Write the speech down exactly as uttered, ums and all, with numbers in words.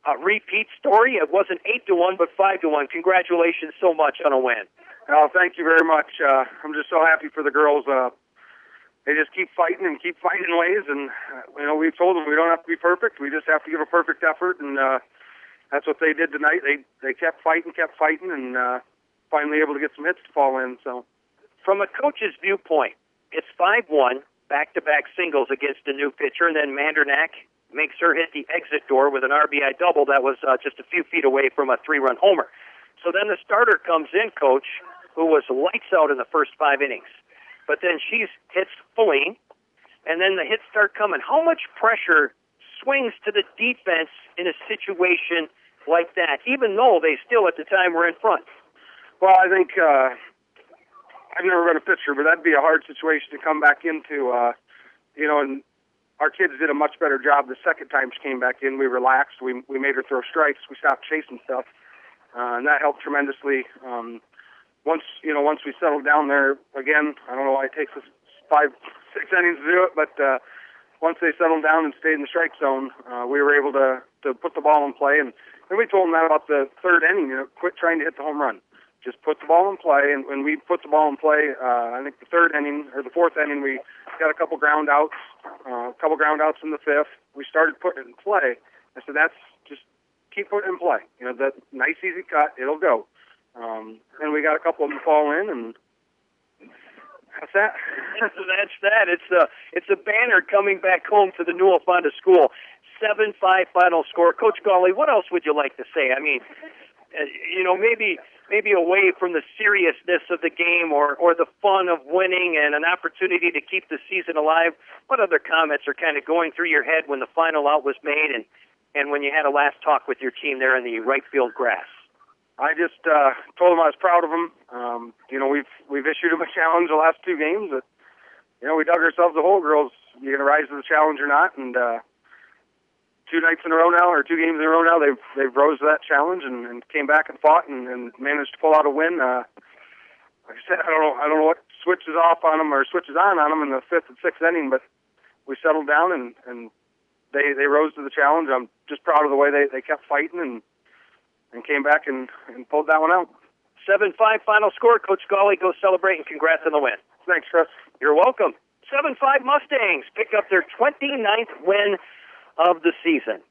a repeat story. It wasn't eight to one, but five to one. Congratulations so much on a win. Oh, thank you very much. Uh, I'm just so happy for the girls. Uh, they just keep fighting and keep finding ways, and uh, you know, we've told them we don't have to be perfect. We just have to give a perfect effort, and uh, that's what they did tonight. They they kept fighting, kept fighting, and uh, finally able to get some hits to fall in. So, from a coach's viewpoint, it's five one, back-to-back singles against a new pitcher, and then Mandernack makes her hit the exit door with an R B I double that was uh, just a few feet away from a three-run homer. So then the starter comes in, Coach, who was lights out in the first five innings. But then she hits Feline, and then the hits start coming. How much pressure swings to the defense in a situation like that, even though they still at the time were in front? Well, I think uh, I've never been a pitcher, but that'd be a hard situation to come back into. Uh, you know, and our kids did a much better job the second time she came back in. We relaxed. We we made her throw strikes. We stopped chasing stuff, uh, and that helped tremendously. Um, once you know, once we settled down there again, I don't know why it takes us five, six innings to do it, but uh, once they settled down and stayed in the strike zone, uh, we were able to to put the ball in play. And then we told them that about the third inning. You know, quit trying to hit the home run. Just put the ball in play, and when we put the ball in play, uh, I think the third inning or the fourth inning, we got a couple ground outs, uh, a couple ground outs in the fifth. We started putting it in play. I said, "That's just keep putting it in play. You know, that nice easy cut, it'll go." Um, and we got a couple of them fall in, and that's that. that's that. It's a it's a banner coming back home to the Newell Fonda School. seven five final score. Coach Gawley, what else would you like to say? I mean, uh, you know, maybe. maybe away from the seriousness of the game or, or the fun of winning and an opportunity to keep the season alive, what other comments are kind of going through your head when the final out was made and, and when you had a last talk with your team there in the right field grass? I just uh, told them I was proud of them. Um, you know, we've we've issued them a challenge the last two games. That, you know, we dug ourselves a hole, girls. You going to rise to the challenge or not? And uh, two nights in a row now, or two games in a row now, they've they've rose to that challenge and, and came back and fought and, and managed to pull out a win. Uh, like I said, I don't know, I don't know what switches off on them or switches on on them in the fifth and sixth inning, but we settled down and, and they they rose to the challenge. I'm just proud of the way they, they kept fighting and and came back and, and pulled that one out. seven five final score. Coach Gawley, go celebrate and congrats on the win. Thanks, Chris. You're welcome. seven five Mustangs pick up their twenty-ninth win of the season.